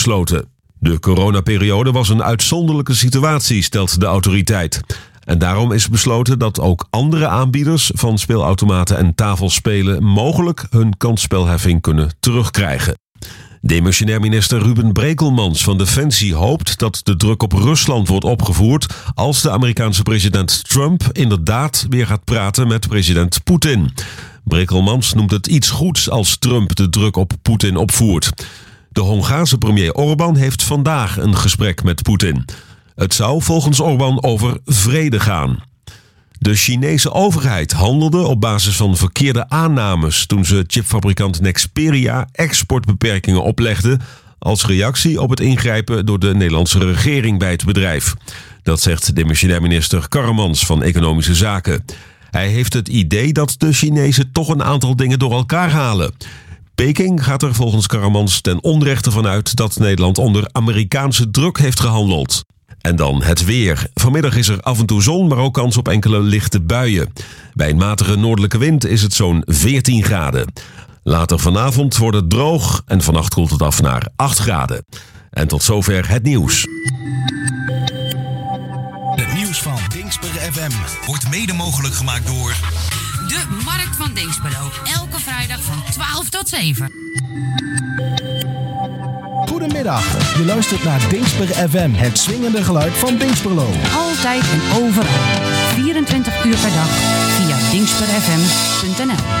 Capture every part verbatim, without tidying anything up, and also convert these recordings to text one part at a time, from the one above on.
gesloten. De coronaperiode was een uitzonderlijke situatie, stelt de autoriteit. En daarom is besloten dat ook andere aanbieders van speelautomaten en tafelspelen mogelijk hun kansspelheffing kunnen terugkrijgen. Demissionair minister Ruben Brekelmans van Defensie hoopt dat de druk op Rusland wordt opgevoerd als de Amerikaanse president Trump inderdaad weer gaat praten met president Poetin. Brekelmans noemt het iets goeds als Trump de druk op Poetin opvoert. De Hongaarse premier Orbán heeft vandaag een gesprek met Poetin. Het zou volgens Orbán over vrede gaan. De Chinese overheid handelde op basis van verkeerde aannames toen ze chipfabrikant Nexperia exportbeperkingen oplegde als reactie op het ingrijpen door de Nederlandse regering bij het bedrijf. Dat zegt demissionair minister Karremans van Economische Zaken. Hij heeft het idee dat de Chinezen toch een aantal dingen door elkaar halen. Peking gaat er volgens Karremans ten onrechte van uit dat Nederland onder Amerikaanse druk heeft gehandeld. En dan het weer. Vanmiddag is er af en toe zon, maar ook kans op enkele lichte buien. Bij een matige noordelijke wind is het zo'n veertien graden. Later vanavond wordt het droog en vannacht koelt het af naar acht graden. En tot zover het nieuws. Het nieuws van Dingsper F M wordt mede mogelijk gemaakt door de Markt van Dingsperlo. Elke vrijdag van twaalf tot zeven. Goedemiddag, je luistert naar Dingsper F M, het swingende geluid van Dingsperlo. Altijd en overal, vierentwintig uur per dag, via dingsper f m punt n l.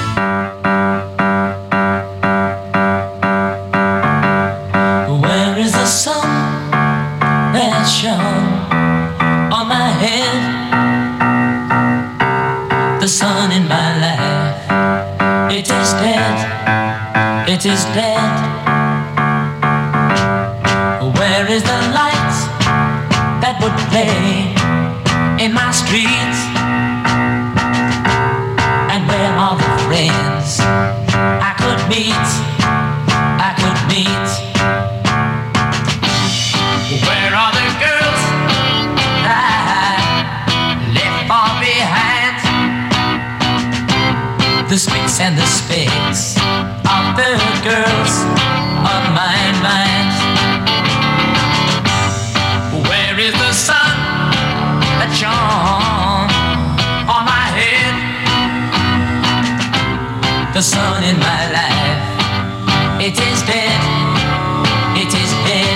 Where is the sun that shone on my head? The sun in my life, it is dead, it is dead. Where is the light that would play in my streets? And where are the friends I could meet, I could meet? Where are the girls I left far behind? The spicks and the specks of the girls on my mind. Where is the sun that shone on my head? The sun in my life, it is dead, it is dead.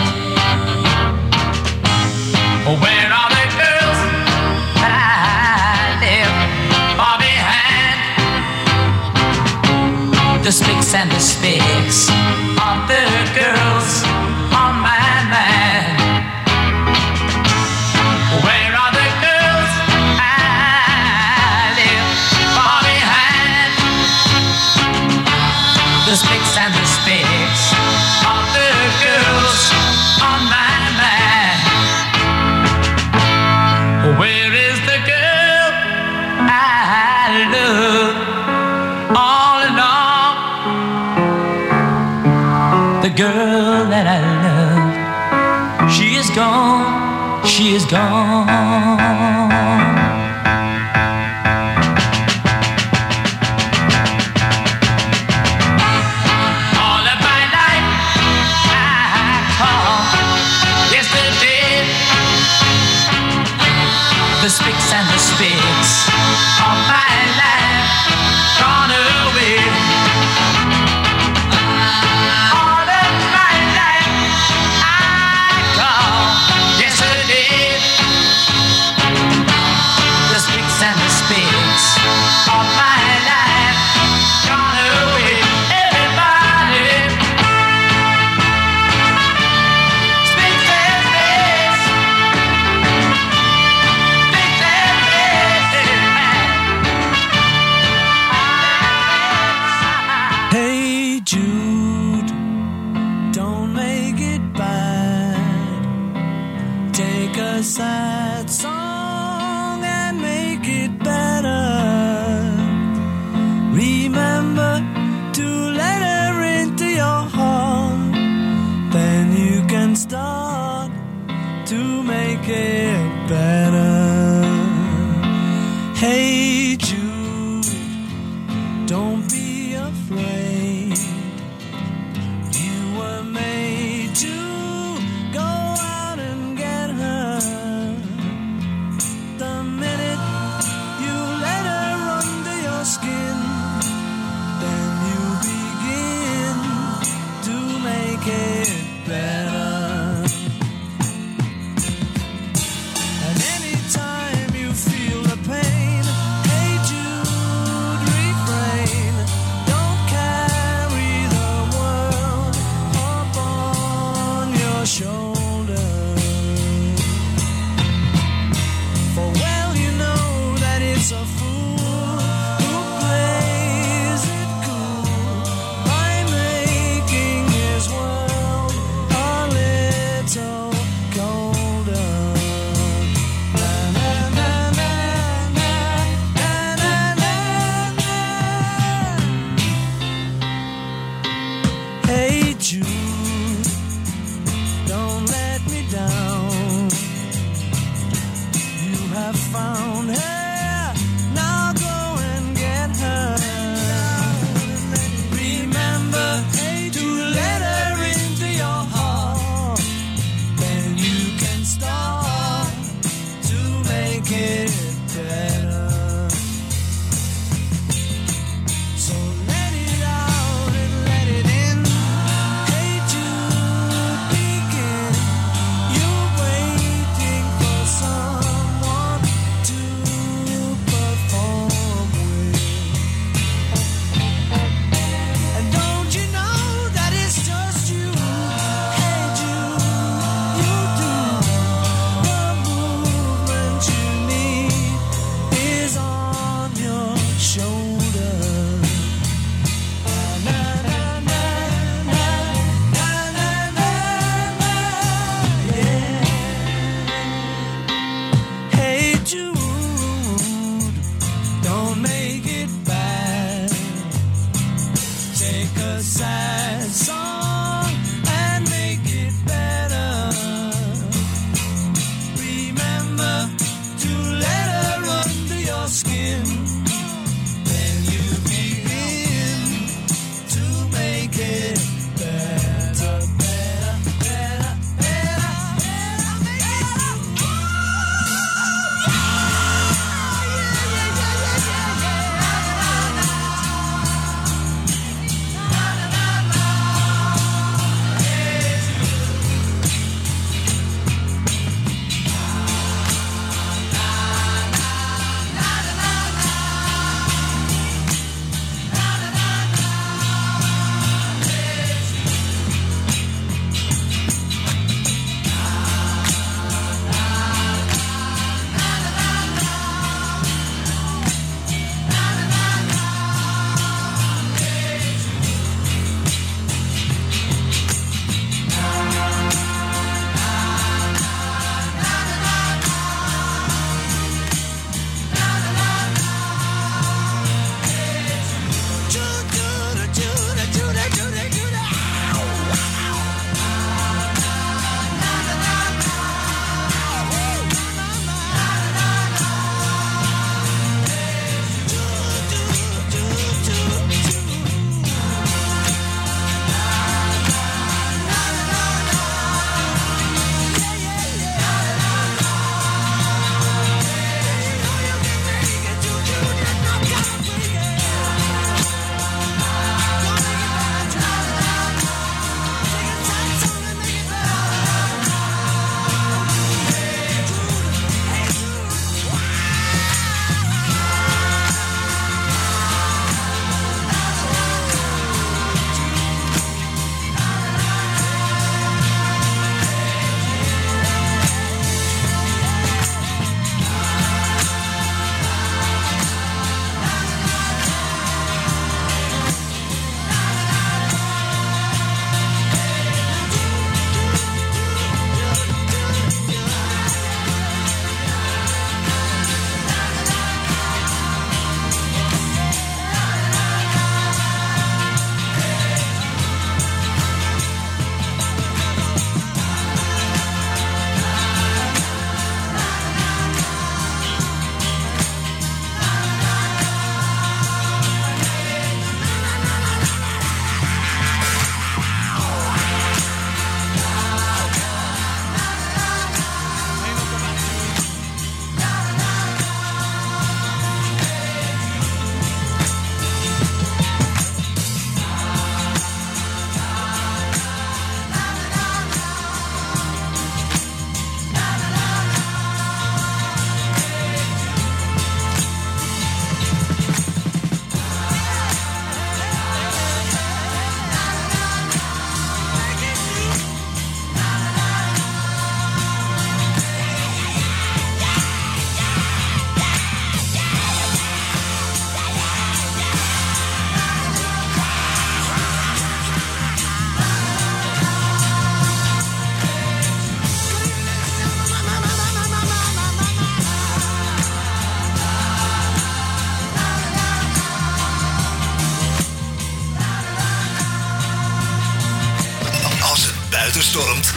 Where are the girls that I left far behind? The spicks and the specks of the girls on my mind. Where are the girls I left far behind? The spicks and the specks of the girls on my mind. Where is the girl I love all along? The girl that I love, she is gone, she is gone. The spicks and the spicks of my life gone away. All of my life I call yesterday. The spicks and the spicks of my life gone away. Everybody, spicks and spicks. Hey Jude, don't make it bad. Take a sad song and make it better. Remember to let her into your heart. Then you can start to make it better. Hey Jude, don't be afraid. You were made to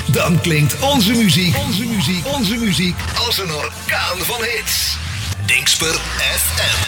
Dan klinkt onze muziek, onze muziek, onze muziek als een orkaan van hits. Dingsper F M.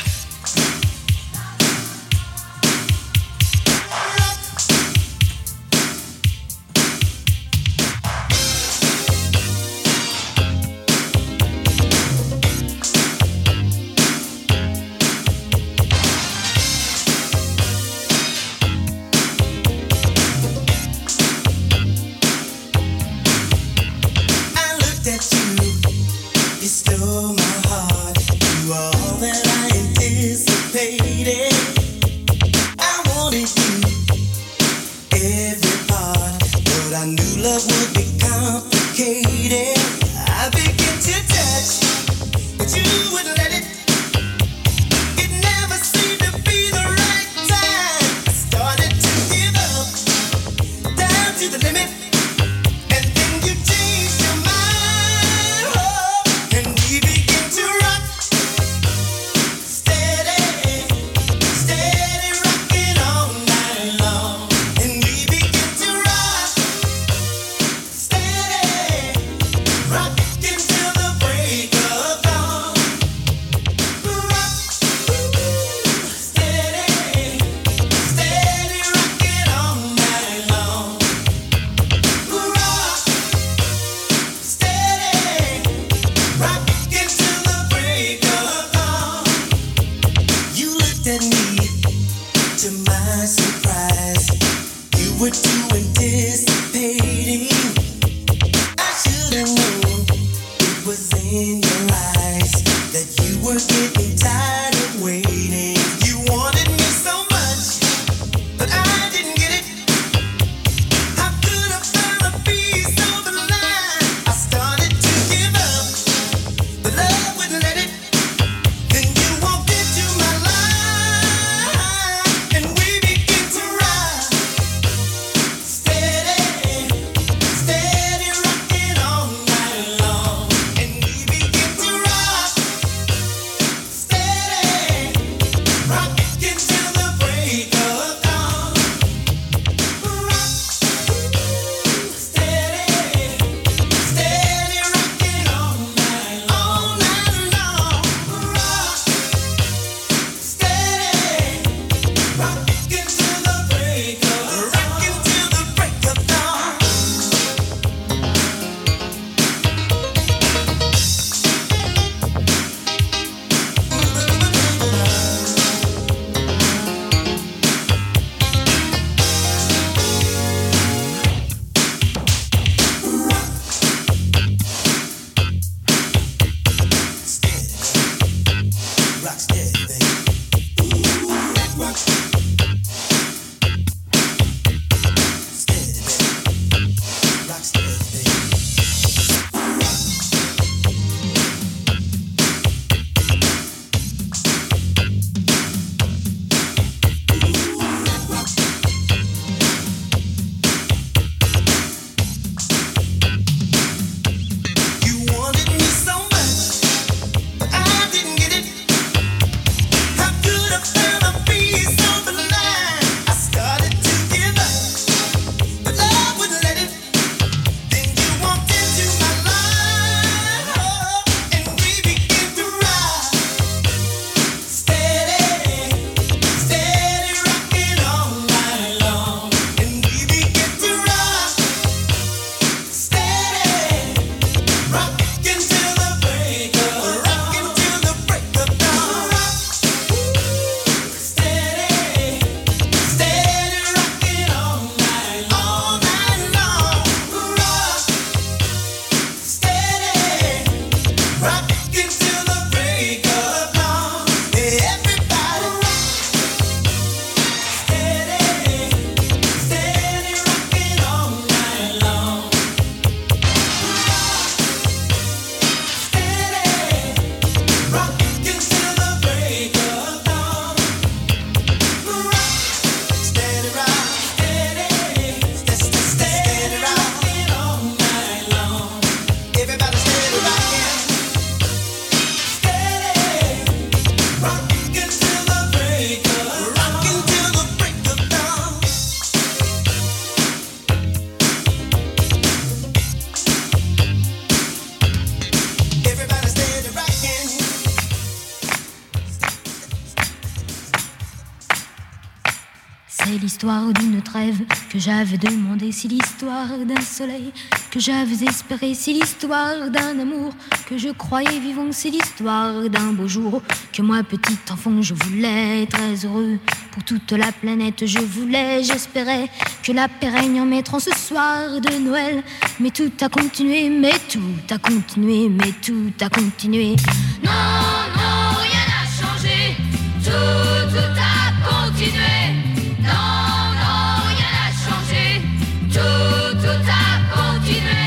l'histoire d'une trêve que j'avais demandé, c'est l'histoire d'un soleil que j'avais espéré, c'est l'histoire d'un amour que je croyais vivant, c'est l'histoire d'un beau jour que moi, petit enfant, je voulais très heureux. Pour toute la planète, je voulais, j'espérais que la paix règne en mettant ce soir de Noël. Mais tout a continué, mais tout a continué, mais tout a continué. Non, non, rien n'a changé, tout, tout a continué. Non, non, rien n'a changé, tout, tout a continué.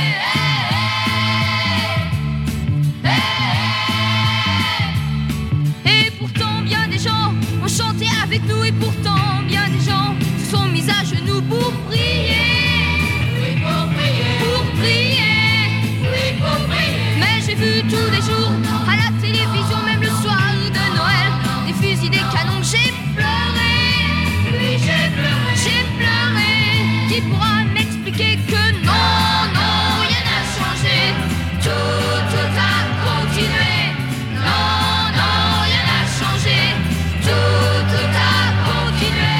Et pourtant bien des gens ont chanté avec nous, et pourtant bien des gens se sont mis à genoux pour prier. Oui, pour prier, pour prier, oui, pour prier. Mais j'ai vu tous les jours à la télévision, même le soir de Noël, des fusils, des canons, j'ai pleuré. Oui, j'ai pleuré, j'ai pleuré. Qui pourra m'expliquer que non, non, rien n'a changé, tout, tout a continué. Non, non, rien n'a changé, tout, tout a continué.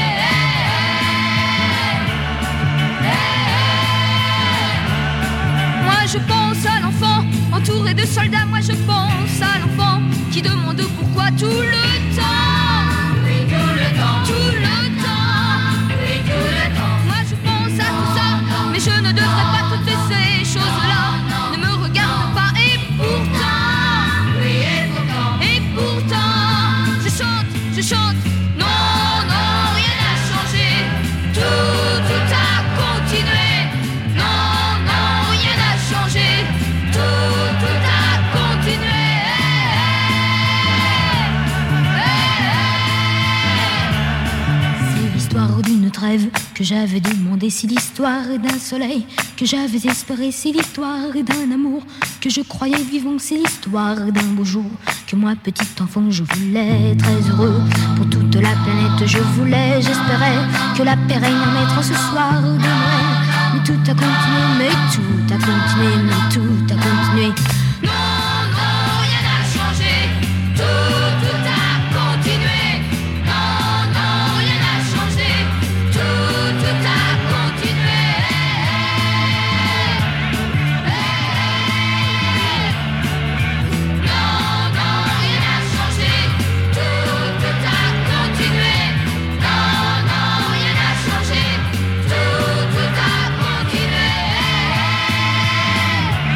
Moi je pense à l'enfant entouré de soldats, moi je pense à l'enfant qui demande pourquoi tout le temps. Oui, tout le temps, tout le temps, oui, tout le temps. Moi je pense à tout ça, mais je ne devrais pas toutes ces choses-là. Ne me regarde pas, et pourtant, oui, et pourtant, et pourtant, je chante, je chante. Non, non, rien n'a changé, tout, tout a continué. Non, non, rien n'a changé, tout, tout a continué. C'est l'histoire d'une trêve que j'avais demandé, c'est l'histoire d'un soleil que j'avais espéré, c'est l'histoire d'un amour que je croyais vivant, c'est l'histoire d'un beau jour que moi, petit enfant, je voulais très heureux. Pour toute la planète, je voulais, j'espérais que la paix règne en mettre ce soir de Noël. Mais tout a continué, mais tout a continué, mais tout a continué. Non, non, rien n'a changé, tout, tout a continué. Non, non, rien n'a changé, tout, tout a continué. Non, non, rien n'a changé, tout, tout a continué. Non, non, rien n'a changé, tout, tout a continué.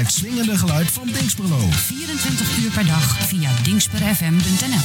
Het swingende geluid van Dinxperlo. vierentwintig uur per dag via dingsper f m punt n l.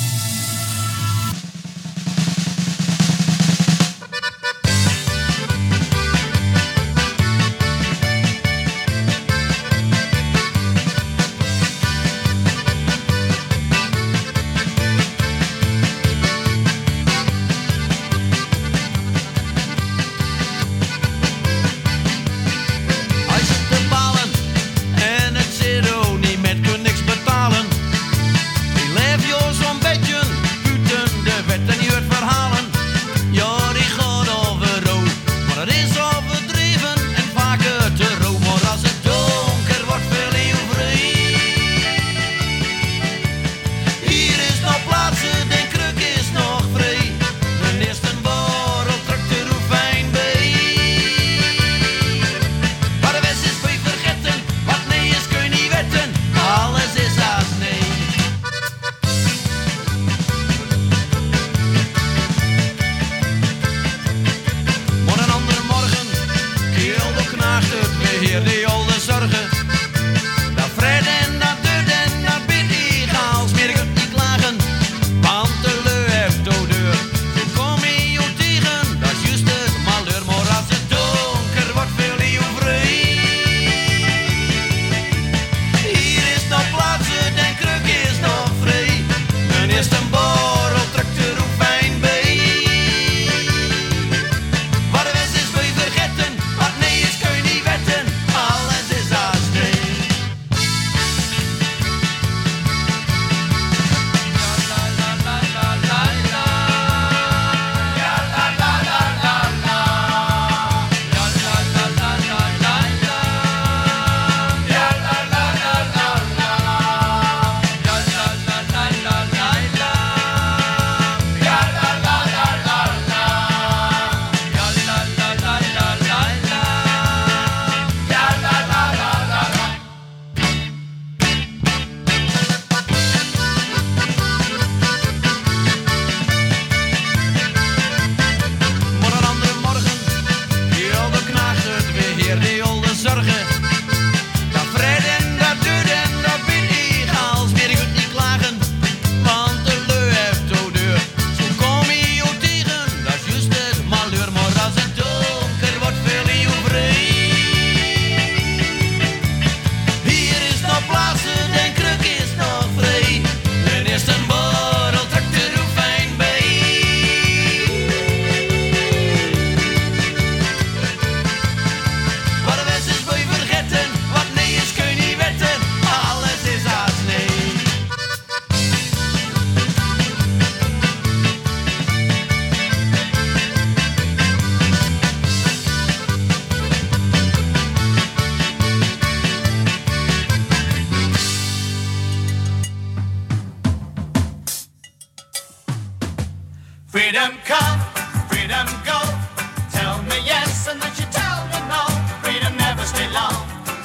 Freedom come, freedom go. Tell me yes and then you tell me no. Freedom never stay long.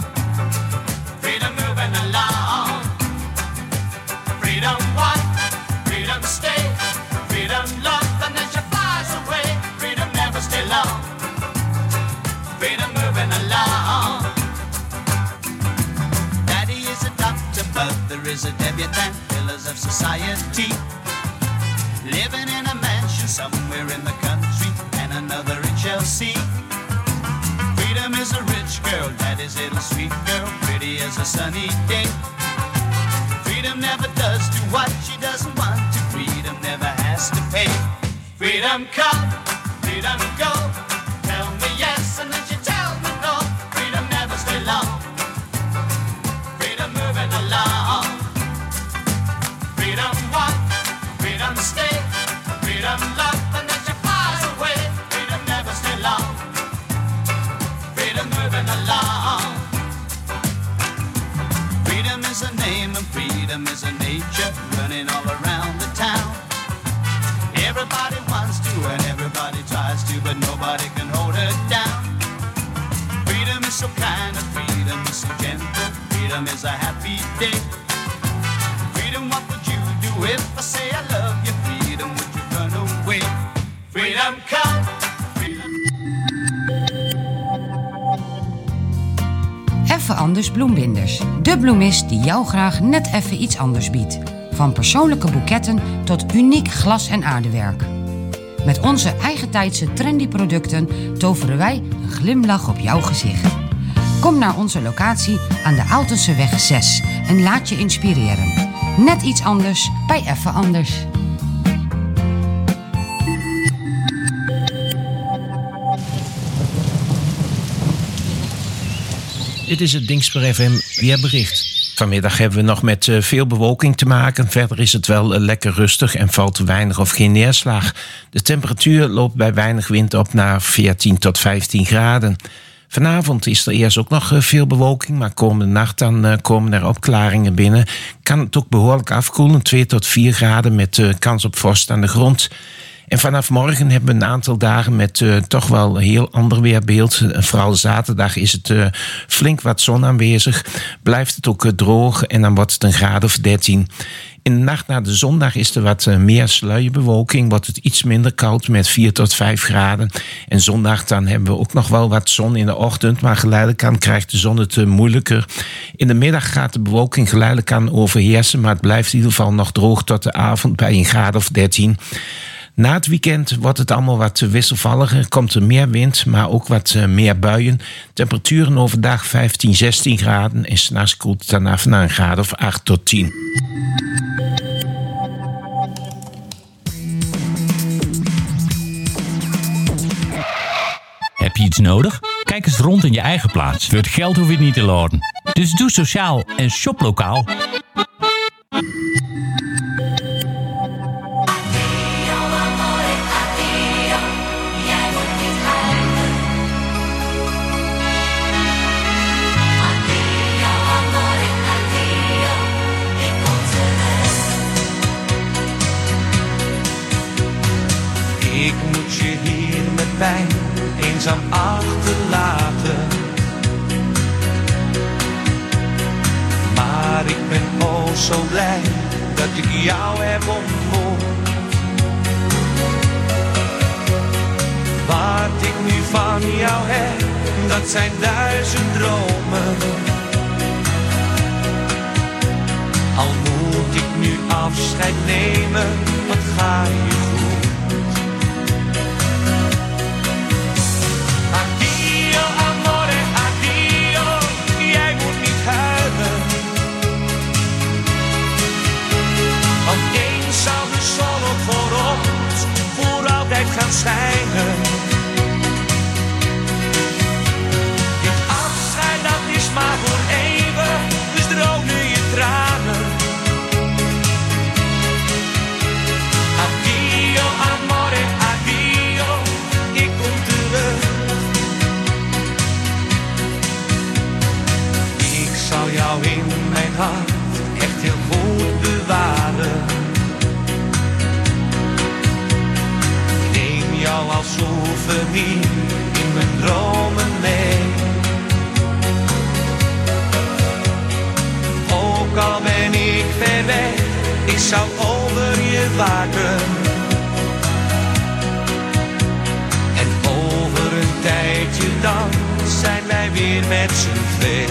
Freedom moving along. Freedom one, freedom stay. Freedom love and then she flies away. Freedom never stay long. Freedom moving along. Daddy is a doctor, mother is a debutante. Pillars of society. Living in a mansion somewhere in the country, and another in Chelsea. Freedom is a rich girl, that is it, a sweet girl, pretty as a sunny day. Freedom never does do what she doesn't want to. Freedom never has to pay. Freedom come, freedom go. Tell me yes and then you tell me no. Freedom never stay long. Freedom moving along. Freedom one, freedom stay. Freedom love and then she flies away. Freedom never stay long. Freedom moving along. Freedom is a name and freedom is a nature running all around the town. Everybody wants to and everybody tries to, but nobody can hold her down. Freedom is so kind and freedom is so gentle. Freedom is a happy day. Freedom, what would you do if I say I love you? Freedom, would you run away? Freedom come, freedom. Even Anders bloembinders. De bloemist die jou graag net even iets anders biedt. Van persoonlijke boeketten tot uniek glas- en aardewerk. Met onze eigentijdse trendy producten toveren wij een glimlach op jouw gezicht. Kom naar onze locatie aan de Aaltenseweg zes en laat je inspireren. Net iets anders bij Even Anders. Dit is het Dingsper F M weerbericht. Vanmiddag hebben we nog met uh, veel bewolking te maken. Verder is het wel uh, lekker rustig en valt weinig of geen neerslag. De temperatuur loopt bij weinig wind op naar veertien tot vijftien graden. Vanavond is er eerst ook nog uh, veel bewolking, maar komende nacht dan uh, komen er opklaringen binnen. Kan het ook behoorlijk afkoelen, twee tot vier graden met uh, kans op vorst aan de grond. En vanaf morgen hebben we een aantal dagen met uh, toch wel een heel ander weerbeeld. Uh, vooral zaterdag is het uh, flink wat zon aanwezig. Blijft het ook uh, droog en dan wordt het een graad of dertien. In de nacht naar de zondag is er wat uh, meer sluierbewolking. Wordt het iets minder koud met vier tot vijf graden. En zondag dan hebben we ook nog wel wat zon in de ochtend. Maar geleidelijk aan krijgt de zon het uh, moeilijker. In de middag gaat de bewolking geleidelijk aan overheersen. Maar het blijft in ieder geval nog droog tot de avond bij een graad of dertien. Na het weekend wordt het allemaal wat wisselvalliger. Komt er meer wind, maar ook wat uh, meer buien. Temperaturen overdag vijftien, zestien graden. En 's nachts koelt het dan af naar een graad of acht tot tien. Heb je iets nodig? Kijk eens rond in je eigen plaats. Voor het geld hoef je het niet te laden. Dus doe sociaal en shop lokaal. Ik moet je hier met pijn eenzaam achterlaten. Maar ik ben oh zo blij dat ik jou heb ontmoet. Wat ik nu van jou heb, dat zijn duizend dromen. Al moet ik nu afscheid nemen, wat ga je goed. Addio, amore, addio, jij moet niet huilen. Want eens zal de zon ook voor ons voor altijd gaan schijnen. Dit afscheid dat is maar voor eeuwig, dus droog nu je tranen. Addio, amore, addio, ik kom terug. Ik zal jou in mijn hart echt heel goed bewaren. Neem jou als souvenir in mijn dromen mee. Ook al ben ik ver weg, ik zal over je waken. En over een tijdje dan zijn wij weer met z'n twee.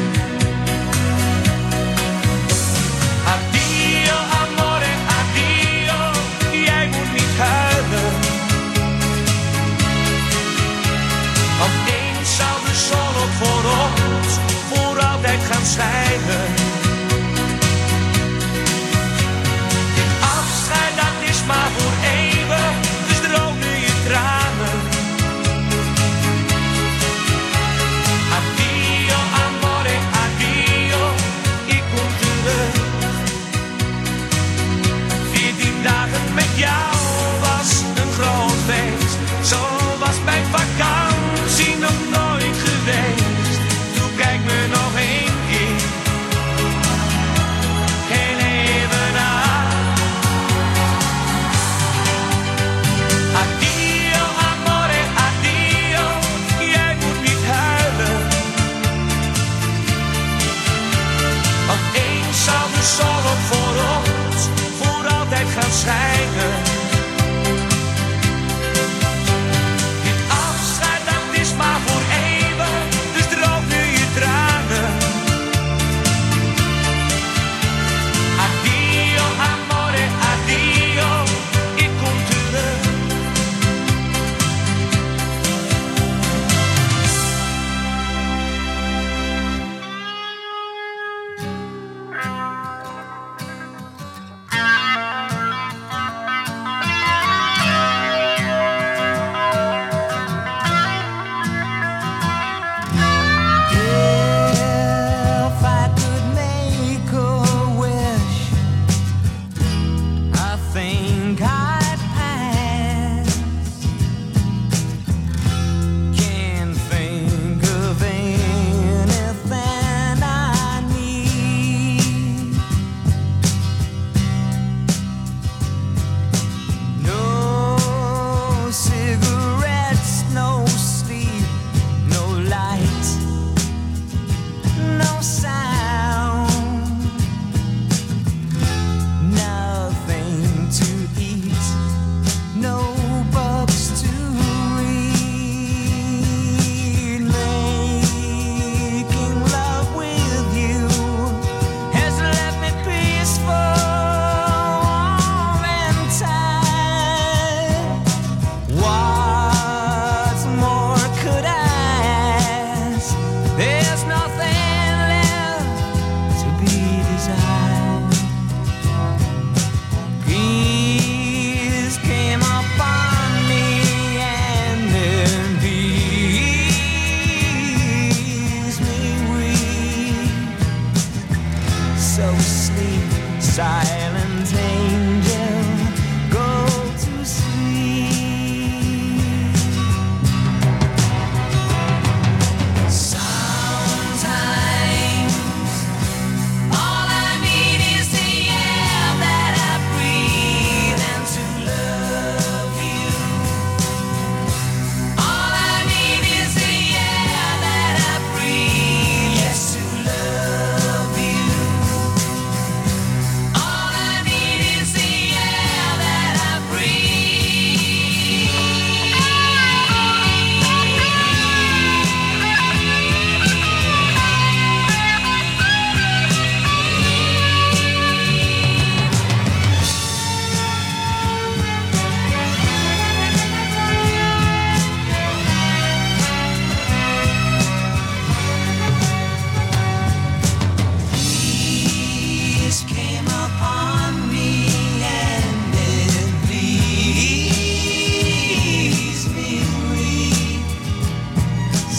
Addio, amore, addio, jij moet niet huilen. Want eens zal de zon ook voor ons voor altijd gaan schijnen. Dit afscheid dat is maar voor eeuwig, dus droog nu je tranen. Addio, amore, addio, ik kom terug. Veertien dagen met jou was een groot feest. Zo was mijn vakantie nog nooit geweest. Toen kijk me nog één keer.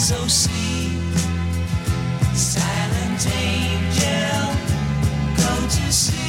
so sleep, silent angel, go to sleep.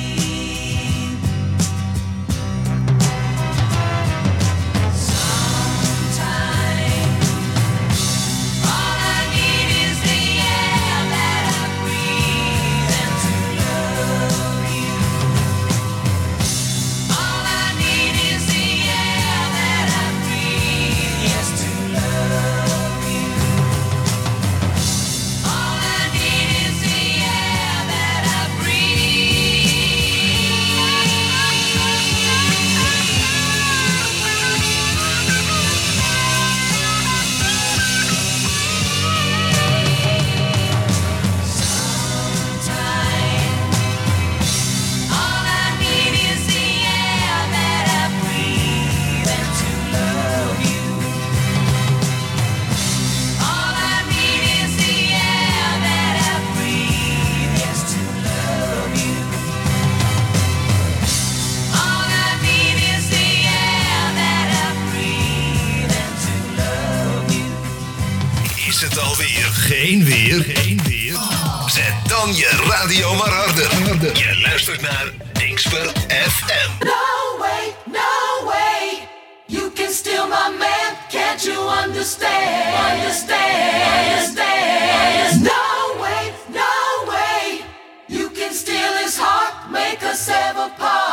Geen weer, geen weer. Zet dan je radio maar harder. Je luistert naar Dingsper F M. No way, no way. You can steal my man. Can't you understand? Understand, understand. No way, no way. You can steal his heart, make us ever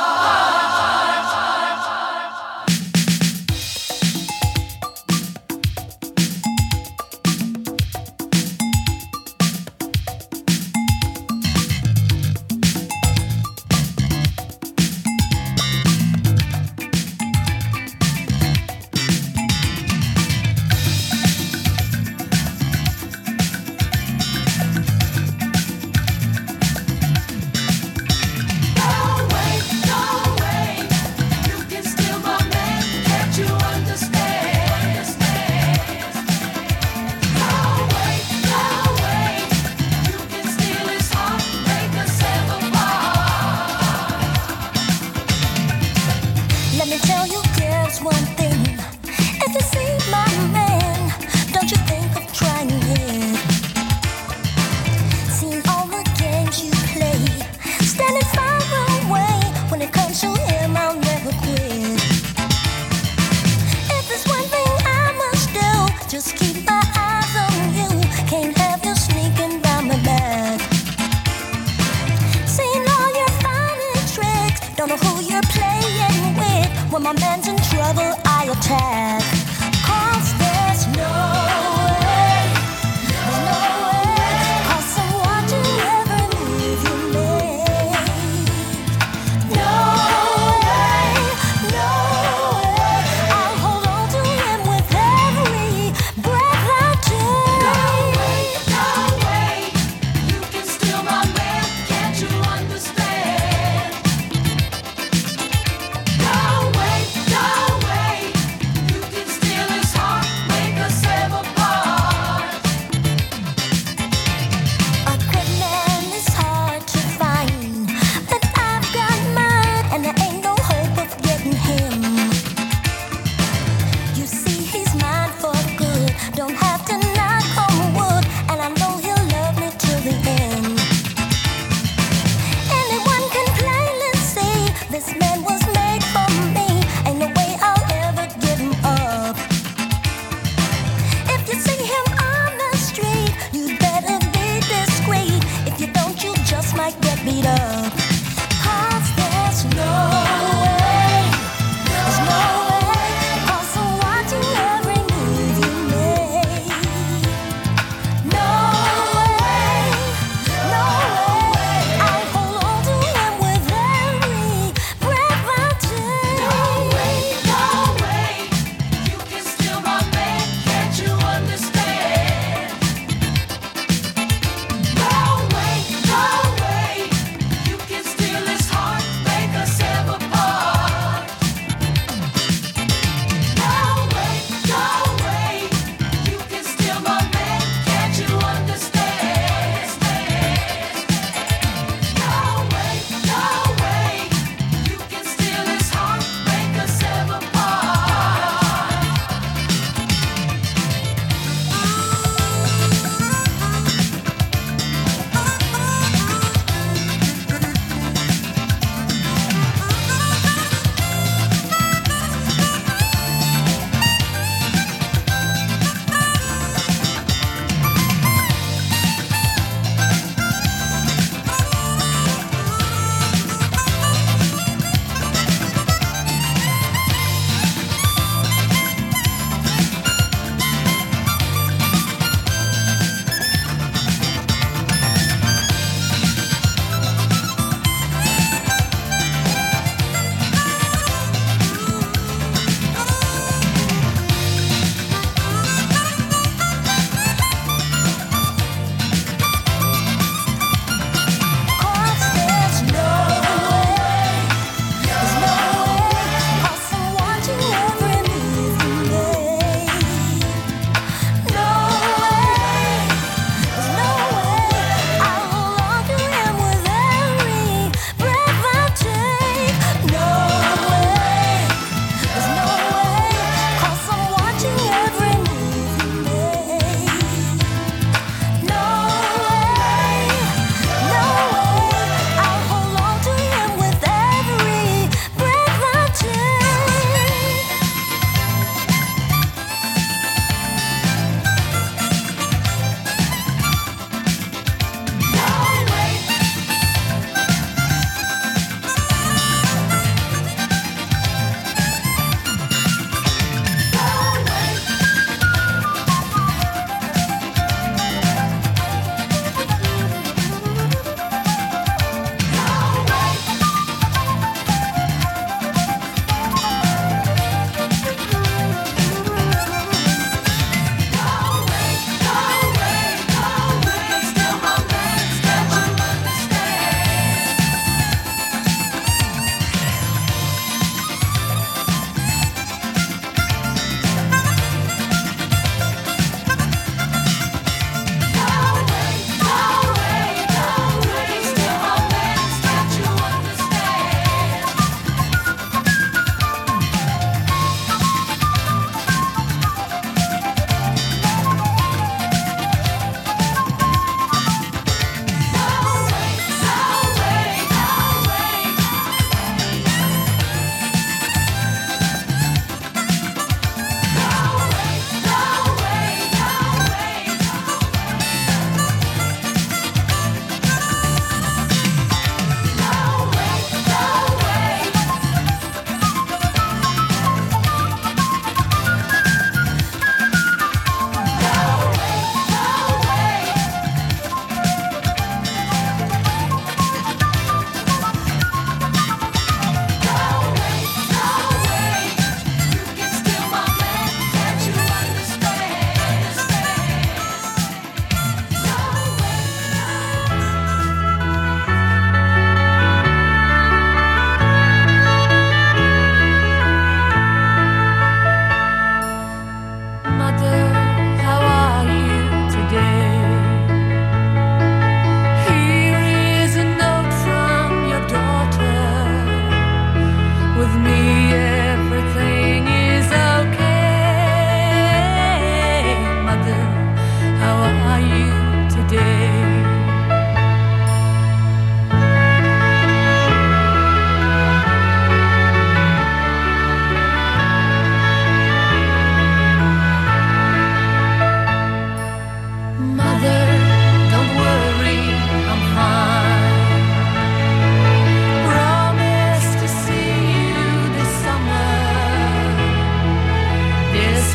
part. You can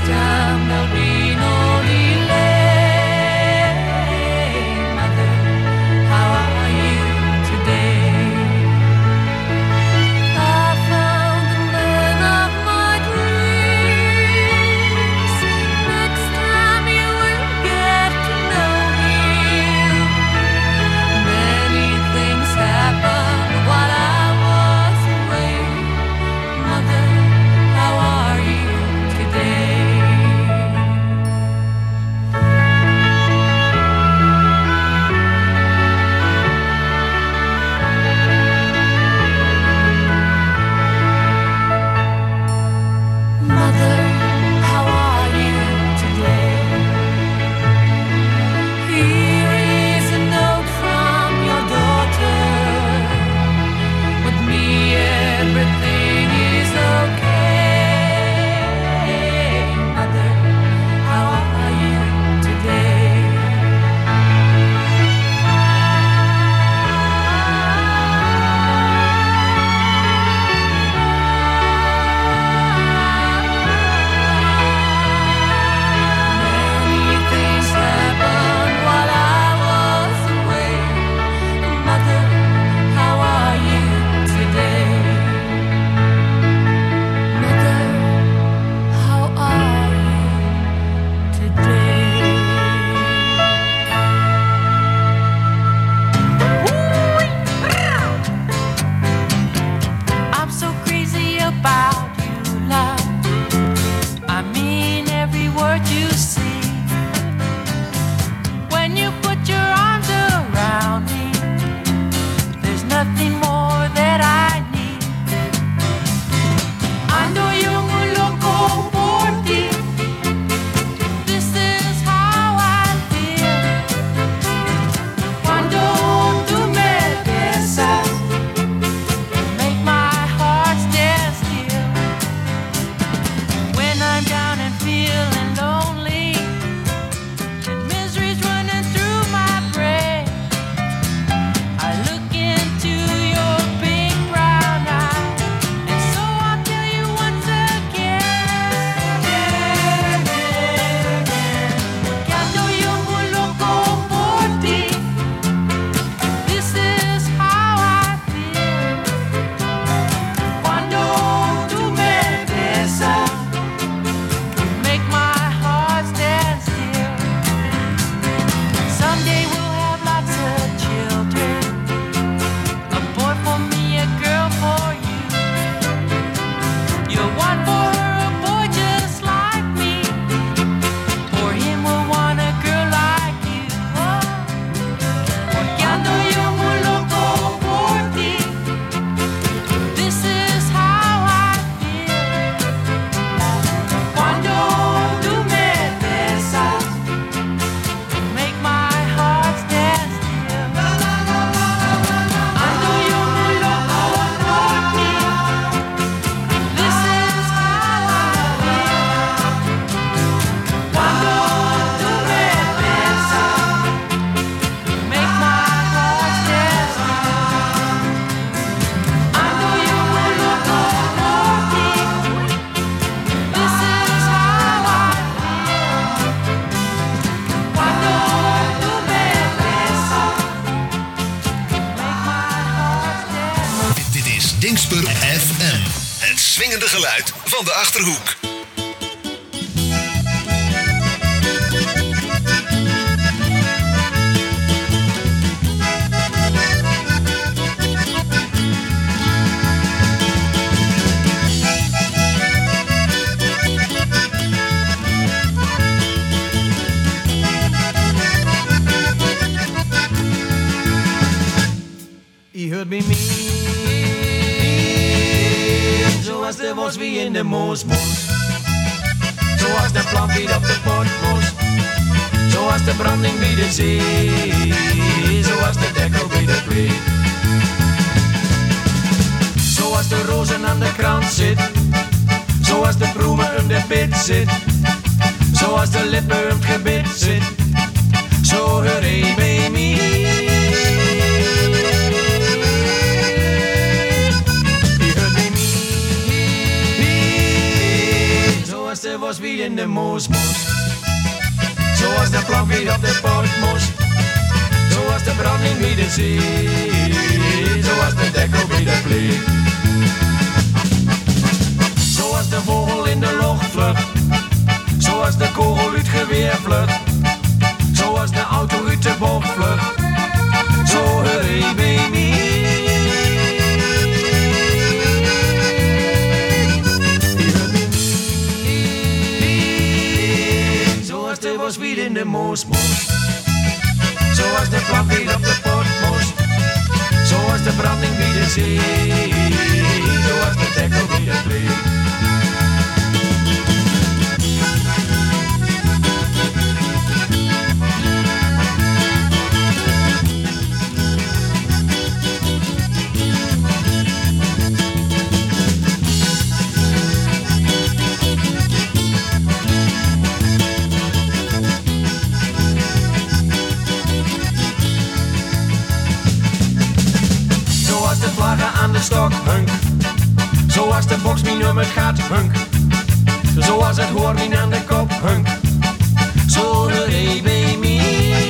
time there'll be no delay. Mother, how are you today? I found the man of my dreams. Next time you will get to know him. Many things happened while I was away. Mother, how are you today? Mother, how are you today? Here is a note from your daughter. With me everything is okay. Mother, how are you today? Many things happened while I was away. Mother, how are you today? Mother, how are you today? I'm so crazy about you, love. I mean every word you say. When you put your arms around me, there's nothing more that I need. Ando yo muy loco por ti. This is how I feel. Cuando tú me besas, make my heart stand still. When I'm down and feeling lonely, and misery's running through my brain, I look into your big brown eyes, and so I'll tell you once again. Que ando yo muy loco por ti. This is how I feel. Cuando tú me besas, make my heart stand still. Someday we'll have lots of children. A boy for me, a girl for you. You'll want for her a boy just like me. For him we'll want a girl like you. Oh, porque ando yo muy loco por ti. This is how I feel. Cuando tú me besas, make my heart stand still. Ando yo muy loco por ti. This is how I feel. Cuando tú me besas, make my heart stand still. Ando yo muy loco por ti. This is how I feel. Cuando tú me besas, make my heart stand still. Dit is Dingsper F M. Het swingende geluid van de Achterhoek. Je hoort bij mij, zoals de was wie in de moosmos, zoals de plant wie op de potmos, zoals de branding bij de zee, zoals de dekkel bij de vlee, zoals de rozen aan de krant zit, zoals de bloemen in de pit zit, zoals de lippen in het gebit zit, zo hoor je bij mij. was weer in de moes moest. Zoals de plank weer op de poot moest. Zoals de branding bij de zee. Zoals de dekkel bij de vlieg. Zoals de vogel in de lucht vlucht. Zoals de kogel uit geweer vlucht. Zoals de auto uit de bocht vlucht. Zo hoor je bij mij. Zoals de was weer in de moes moest. Zoals de vlam weer op de pot moest. Zoals de branding bij de zee. Zoals de dekkel bij de vlieg. Aan de stok, hunk. Zoals de box mijn nummer gaat, hunk. Zoals het hoort mijn aan de kop, hunk. Zo hoor je bij mij.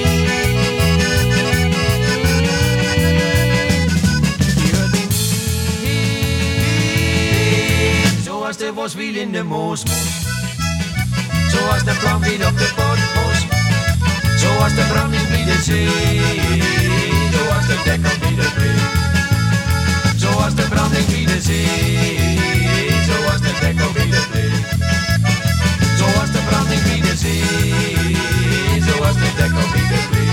Zoals de boswiel in de moos moest. Zoals de plank weer op de pot moest. Zoals de branding bij de zee. Zoals de dekkel bij de vlieg. Zoals de branding bij de zee, zoals de dekkel bij de vlieg. Zoals de branding bij de zee, zoals de dekkel bij de vlieg.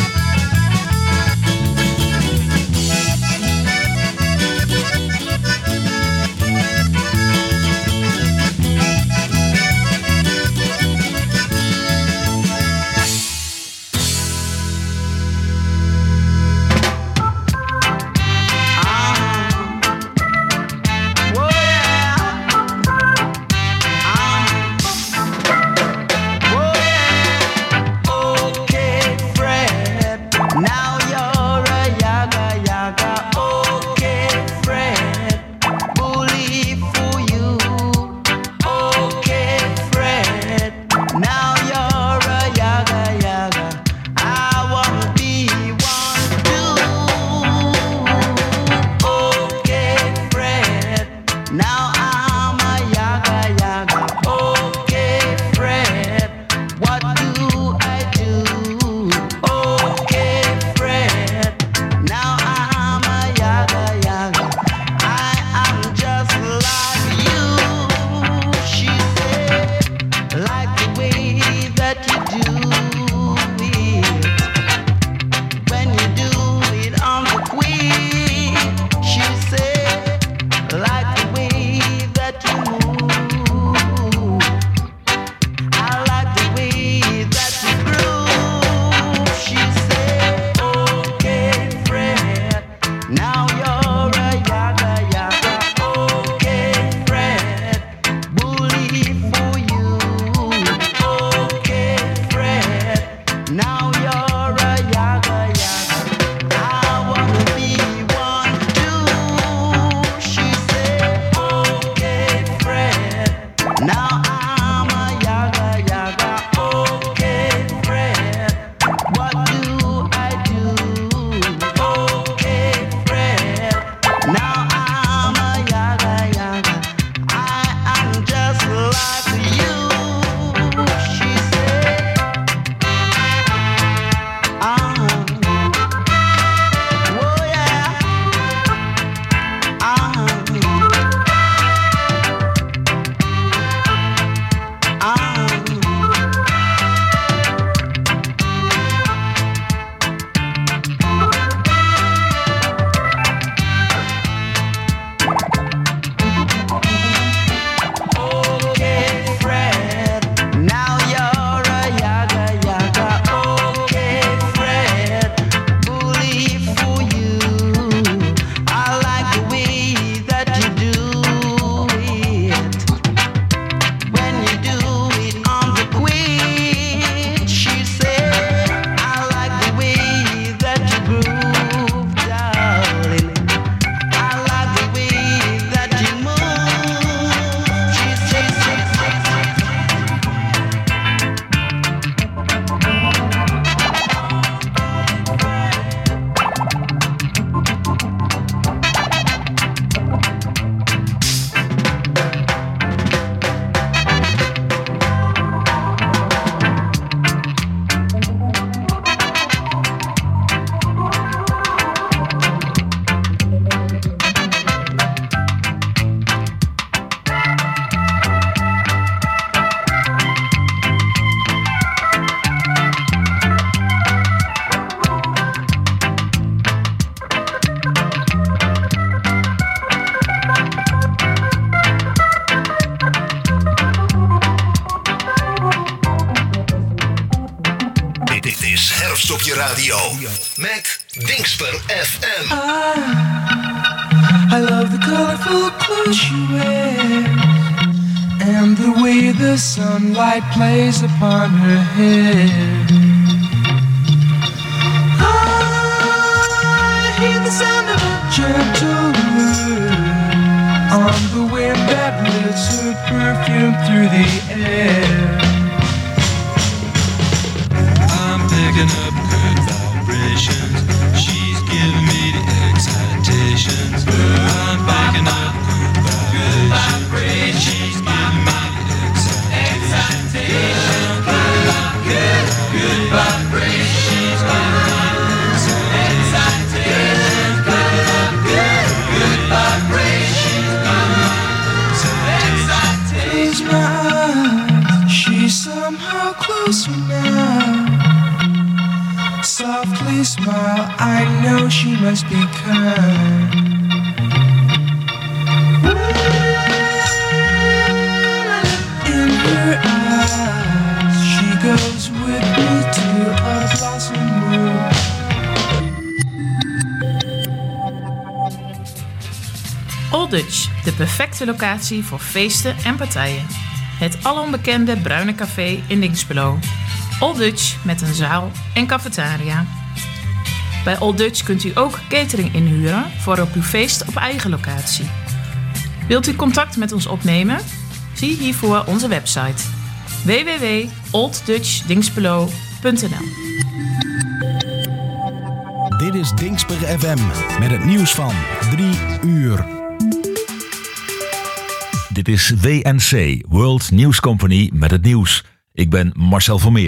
Dit is Herfst op je radio. Met Dingsper F M. I love the colorful clothes she wears and the way the sunlight plays upon her hair. I hear the sound of a gentle wind on the wind that lifts her perfume through the air. I'm picking up good vibrations. She's giving me the excitations. I'm picking up good vibrations. She's giving me the excitations. Good, good vibrations. She's giving me the excitations. Good, good vibrations. Close my eyes. She's somehow closer now. Softly smile, I know she must be kind. In her eyes, she goes with me to a blossom room. Old Dutch, de perfecte locatie voor feesten en partijen. Het alombekende bruine café in Dinxperlo. Old Dutch met een zaal en cafetaria. Bij Old Dutch kunt u ook catering inhuren voor op uw feest op eigen locatie. Wilt u contact met ons opnemen? Zie hiervoor onze website w w w punt old dutch dinxperlo punt n l. Dit is Dingsper F M met het nieuws van drie uur. Dit is W N C, World News Company met het nieuws. Ik ben Marcel Vermeer.